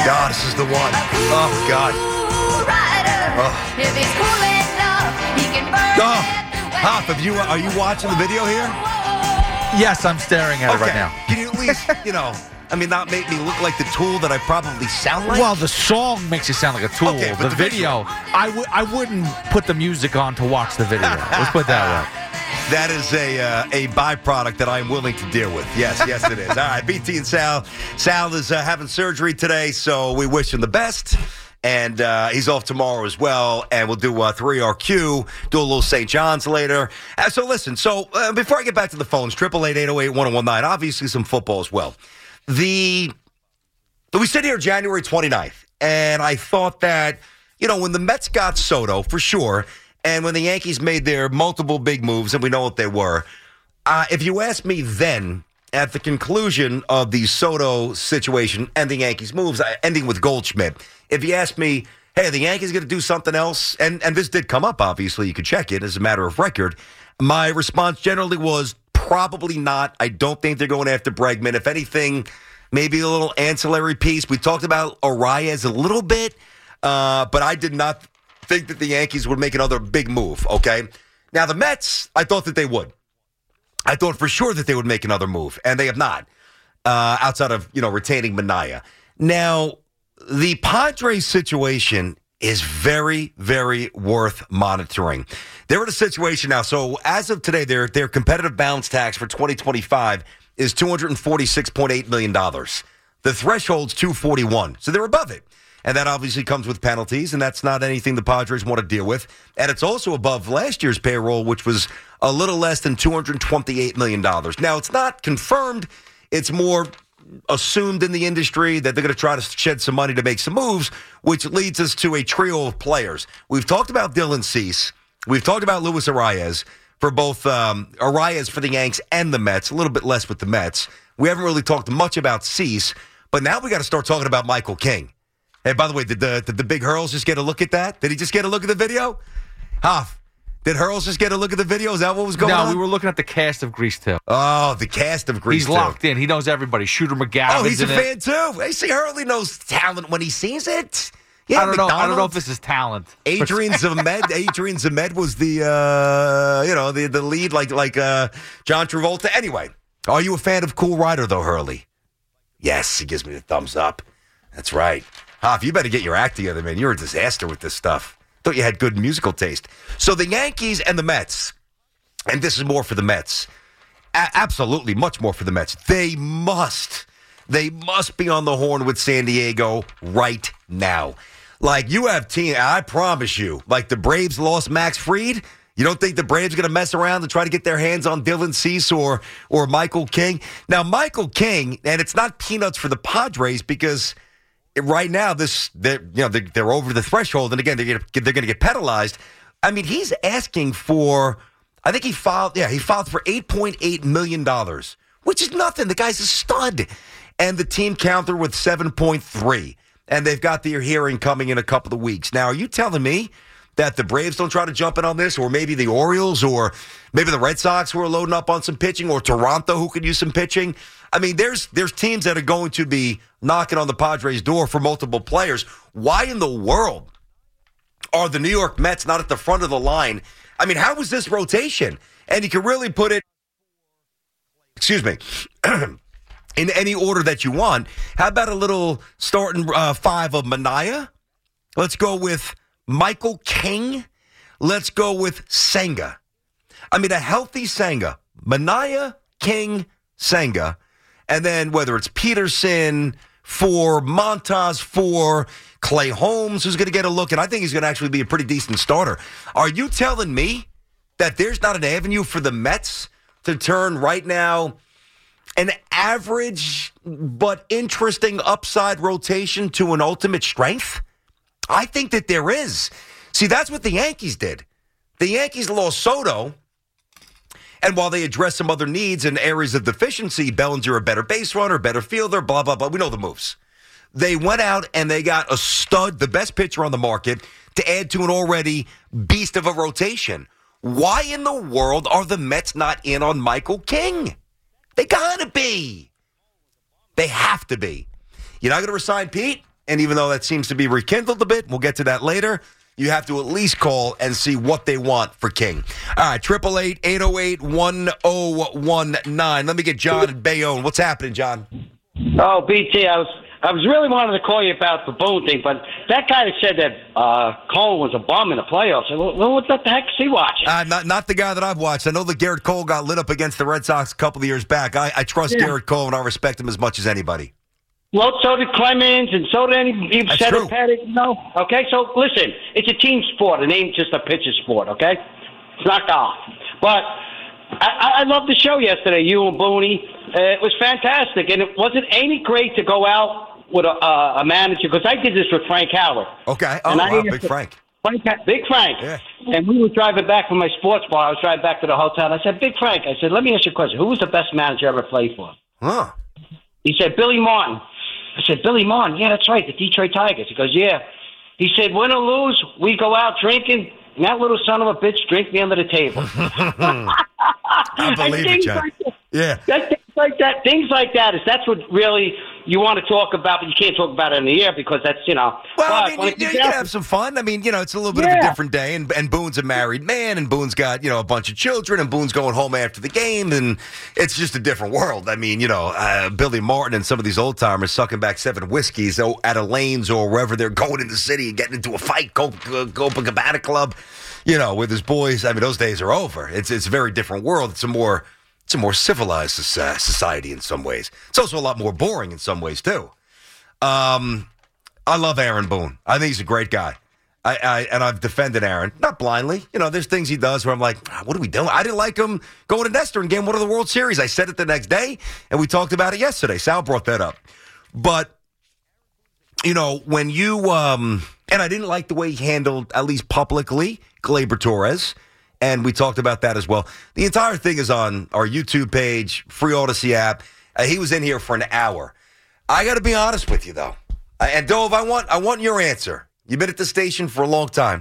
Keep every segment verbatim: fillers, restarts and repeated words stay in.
God, this is the one. Oh, God. Oh. If he's cool enough, he can burn Oh. it. Hop, have you, are you watching the video here? Yes, I'm staring at Okay. it right now. Can you at least, you know, I mean, not make me look like the tool that I probably sound like? Well, the song makes you sound like a tool. Okay, but the, the video, I would I wouldn't put the music on to watch the video. Let's put it that way. That is a uh, a byproduct that I'm willing to deal with. Yes, yes, it is. All right, B T and Sal. Sal is uh, having surgery today, so we wish him the best. And uh, he's off tomorrow as well. And we'll do uh, three R Q, do a little Saint John's later. Uh, so listen, so uh, before I get back to the phones, triple eight eight oh eight one oh one nine, obviously some football as well. The We sit here January twenty-ninth, and I thought that, you know, when the Mets got Soto, for sure, and when the Yankees made their multiple big moves, and we know what they were, uh, if you asked me then, at the conclusion of the Soto situation and the Yankees moves, uh, ending with Goldschmidt, if you asked me, hey, are the Yankees going to do something else? And, and this did come up, obviously. You could check it as a matter of record. My response generally was probably not. I don't think they're going after Bregman. If anything, maybe a little ancillary piece. We talked about Arias a little bit, uh, but I did not think that the Yankees would make another big move, okay? Now, the Mets, I thought that they would. I thought for sure that they would make another move, and they have not, uh, outside of, you know, retaining Minaya. Now, the Padres situation is very, very worth monitoring. They're in a situation now, so as of today, their their competitive balance tax for twenty twenty-five is two hundred forty-six point eight million dollars. The threshold's two hundred forty-one, so they're above it. And that obviously comes with penalties, and that's not anything the Padres want to deal with. And it's also above last year's payroll, which was a little less than two hundred twenty-eight million dollars. Now, it's not confirmed. It's more assumed in the industry that they're going to try to shed some money to make some moves, which leads us to a trio of players. We've talked about Dylan Cease. We've talked about Luis Arias for both um, Arias for the Yanks and the Mets, a little bit less with the Mets. We haven't really talked much about Cease, but now we got to start talking about Michael King. Hey, by the way, did the, did the big Hurls just get a look at that? Did he just get a look at the video? Hoff, did Hurls just get a look at the video? Is that what was going no, on? No, we were looking at the cast of Grease two. Oh, the cast of Grease He's two. locked in. He knows everybody. Shooter McGavin. Oh, he's a in fan it. too. Hey, see, Hurley knows talent when he sees it. Yeah, I don't McDonald's. know. I don't know if this is talent. Adrian Zemed. Adrian Zemed was the uh, you know the the lead, like like uh, John Travolta. Anyway, are you a fan of Cool Rider though, Hurley? Yes, he gives me the thumbs up. That's right. Hoff, you better get your act together, man. You're a disaster with this stuff. Thought you had good musical taste. So the Yankees and the Mets, and this is more for the Mets. A- absolutely, much more for the Mets. They must, they must be on the horn with San Diego right now. Like, you have team, I promise you, like the Braves lost Max Fried. You don't think the Braves are going to mess around and try to get their hands on Dylan Cease or or Michael King? Now, Michael King, and it's not peanuts for the Padres because right now this they're, you know they're, they're over the threshold, and again they're going to they're going to get penalized. I mean, he's asking for, I think he filed, yeah, he filed for eight point eight million dollars, which is nothing. The guy's a stud, and the team counter with seven point three, and they've got their hearing coming in a couple of weeks. Now, are you telling me that the Braves don't try to jump in on this, or maybe the Orioles, or maybe the Red Sox who are loading up on some pitching, or Toronto who could use some pitching? I mean, there's there's teams that are going to be knocking on the Padres' door for multiple players. Why in the world are the New York Mets not at the front of the line? I mean, how was this rotation? And you can really put it, excuse me, in any order that you want. How about a little starting uh, five of Minaya? Let's go with Michael King. Let's go with Senga. I mean, a healthy Senga. Minaya, King, Senga. And then whether it's Peterson for Montas, for Clay Holmes, who's going to get a look, and I think he's going to actually be a pretty decent starter. Are you telling me that there's not an avenue for the Mets to turn right now an average but interesting upside rotation to an ultimate strength? I think that there is. See, that's what the Yankees did. The Yankees lost Soto, and while they addressed some other needs and areas of deficiency, Bellinger a better base runner, better fielder, blah, blah, blah. We know the moves. They went out and they got a stud, the best pitcher on the market, to add to an already beast of a rotation. Why in the world are the Mets not in on Michael King? They gotta be. They have to be. You're not going to resign Pete? and even though that seems to be rekindled a bit, we'll get to that later, you have to at least call and see what they want for King. All right, triple eight, eight oh eight, one oh one nine. Let me get John in Bayonne. What's happening, John? Oh, B T, I was I was really wanting to call you about the Boone thing, but that guy that said that uh, Cole was a bum in the playoffs, well, what the heck is he watching? Uh, not not the guy that I've watched. I know that Garrett Cole got lit up against the Red Sox a couple of years back. I, I trust Yeah. Garrett Cole, and I respect him as much as anybody. Well, so did Clemens, and so did any. You That's said true. it, Pettit. No, okay. So listen, it's a team sport. It ain't just a pitcher sport. Okay, it's not golf. But I, I loved the show yesterday. You and Booney. Uh, it was fantastic, and it wasn't any great to go out with a, uh, a manager because I did this with Frank Howard. Okay. Oh, And I wow, asked Big him- Frank. Frank, Big Frank. Yeah. And we were driving back from my sports bar. I was driving back to the hotel. And I said, Big Frank, I said, let me ask you a question. Who was the best manager I ever played for? Huh. He said, Billy Martin. I said, Billy Martin? Yeah, that's right, the Detroit Tigers. He goes, yeah. He said, win or lose, we go out drinking, and that little son of a bitch drink me under the table. I believe And it, things John. like that- Yeah. that- Things like that, things like that is that's what really you want to talk about, but you can't talk about it in the air because that's you know. Well, I but mean, when you, it you comes can down have to- some fun. I mean, you know, it's a little bit of a Yeah. different day, and, and Boone's a married man, and Boone's got, you know, a bunch of children, and Boone's going home after the game, and it's just a different world. I mean, you know, uh, Billy Martin and some of these old-timers sucking back seven whiskeys oh, at a Lanes or wherever they're going in the city and getting into a fight, Cop- Copacabana Club, you know, with his boys. I mean, those days are over. It's, it's a very different world. It's a more... It's a more civilized soci- society in some ways. It's also a lot more boring in some ways, too. Um, I love Aaron Boone. I think he's a great guy. I, I And I've defended Aaron, not blindly. You know, there's things he does where I'm like, ah, what are we doing? I didn't like him going to Nestor in game one of the World Series. I said it the next day, and we talked about it yesterday. Sal brought that up. But, you know, when you, um, and I didn't like the way he handled, at least publicly, Gleyber Torres. And we talked about that as well. The entire thing is on our YouTube page, free Odyssey app. Uh, he was in here for an hour. I got to be honest with you, though. Uh, and, Dove, I want, I want your answer. You've been at the station for a long time.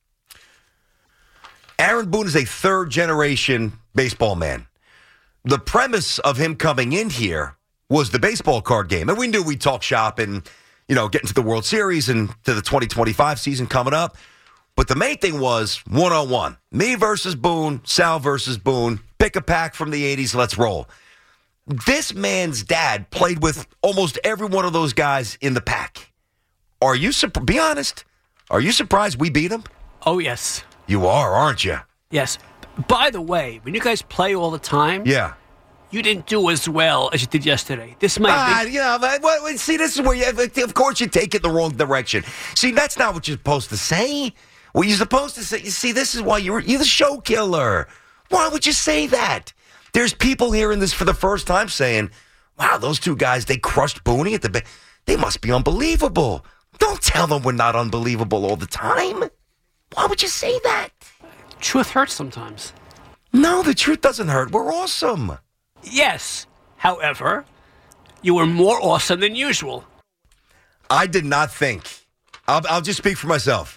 Aaron Boone is a third-generation baseball man. The premise of him coming in here was the baseball card game. And we knew we'd talk shop and, you know, get into the World Series and to the twenty twenty-five season coming up. But the main thing was one-on-one. Me versus Boone, Sal versus Boone. Pick a pack from the eighties, let's roll. This man's dad played with almost every one of those guys in the pack. Are you, surp- be honest, are you surprised we beat him? Oh, yes. You are, aren't you? Yes. By the way, when you guys play all the time, Yeah. you didn't do as well as you did yesterday. This might Ah, be... you know, but, well, see, this is where you, of course, you take it the wrong direction. See, that's not what you're supposed to say. What you're supposed to say, you see, this is why you're you're the show killer. Why would you say that? There's people hearing this for the first time saying, wow, those two guys, they crushed Booney at the ba- They must be unbelievable. Don't tell them we're not unbelievable all the time. Why would you say that? Truth hurts sometimes. No, the truth doesn't hurt. We're awesome. Yes. However, you were more awesome than usual. I did not think. I'll, I'll just speak for myself.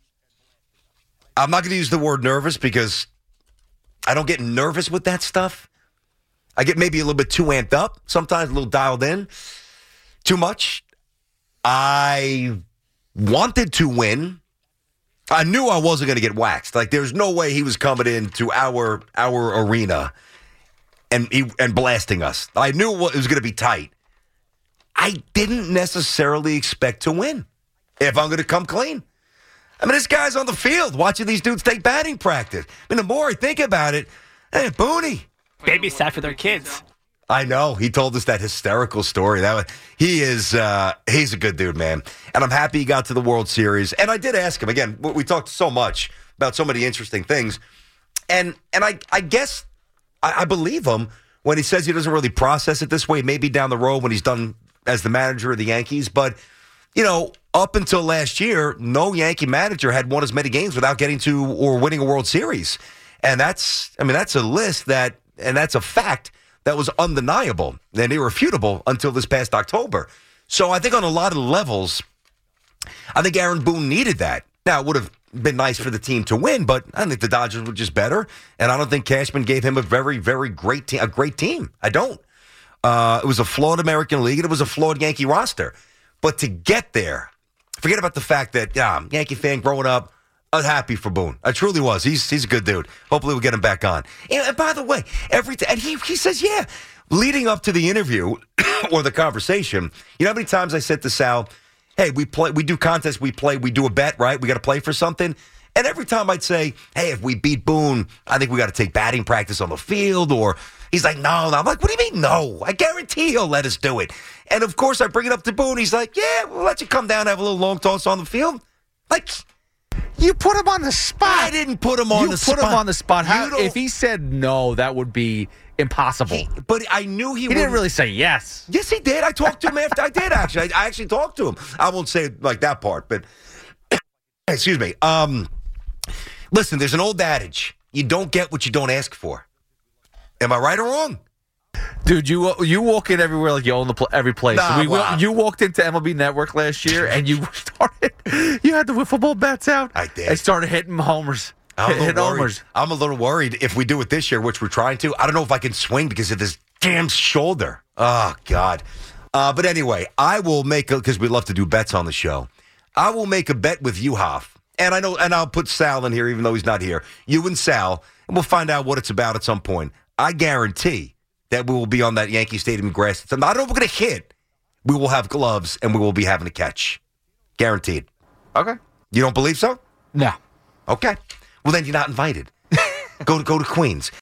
I'm not going to use the word nervous because I don't get nervous with that stuff. I get maybe a little bit too amped up, sometimes a little dialed in, too much. I wanted to win. I knew I wasn't going to get waxed. Like, there's no way he was coming into our our arena and he, and blasting us. I knew it was going to be tight. I didn't necessarily expect to win if I'm going to come clean. I mean, this guy's on the field watching these dudes take batting practice. I mean, the more I think about it, hey, Booney. Babysat for their kids. I know. He told us that hysterical story. That was, he is uh, he's a good dude, man. And I'm happy he got to the World Series. And I did ask him, again, we we talked so much about so many interesting things. And and I, I guess I, I believe him when he says he doesn't really process it this way, maybe down the road when he's done as the manager of the Yankees. But, you know, up until last year, no Yankee manager had won as many games without getting to or winning a World Series. And that's, I mean, that's a list that, and that's a fact that was undeniable and irrefutable until this past October. So I think on a lot of levels, I think Aaron Boone needed that. Now, it would have been nice for the team to win, but I think the Dodgers were just better. And I don't think Cashman gave him a very, very great team, a great team. I don't. Uh, it was a flawed American League, and it was a flawed Yankee roster. But to get there, forget about the fact that, yeah, I'm a Yankee fan growing up. I was happy for Boone. I truly was. He's he's a good dude. Hopefully we'll get him back on. And, and by the way, every t- and he he says, yeah, leading up to the interview or the conversation, you know how many times I said to Sal, hey, we play, we do contests, we play, we do a bet, right? We got to play for something. And every time I'd say, hey, if we beat Boone, I think we got to take batting practice on the field. Or he's like, no, no. I'm like, what do you mean no? I guarantee he'll let us do it. And of course, I bring it up to Boone. He's like, yeah, we'll let you come down and have a little long toss on the field. Like, You put him on the spot. I didn't put him on you the spot. put him on the spot. You How, don't- if he said no, that would be impossible. He- but I knew he, He would. didn't really say yes. Yes, he did. I talked to him after. I did actually. I, I actually talked to him. I won't say it like that part, but excuse me. Um, listen, there's an old adage: you don't get what you don't ask for. Am I right or wrong? Dude, you you walk in everywhere like you own the pl- every place. Nah, we, well- you walked into M L B Network last year and you started. You had the wiffle ball bats out. I did. And started hitting homers. I'm a, Hit little worried. homers. I'm a little worried if we do it this year, which we're trying to. I don't know if I can swing because of this damn shoulder. Oh, God. Uh, but anyway, I will make a, because we love to do bets on the show. I will make a bet with you, Hoff. And I know, and I'll put Sal in here, even though he's not here. You and Sal, and we'll find out what it's about at some point. I guarantee that we will be on that Yankee Stadium grass. I don't know if we're going to hit. We will have gloves, and we will be having a catch. Guaranteed. Okay. You don't believe so? No. Okay. Well, then you're not invited. go to go to Queens.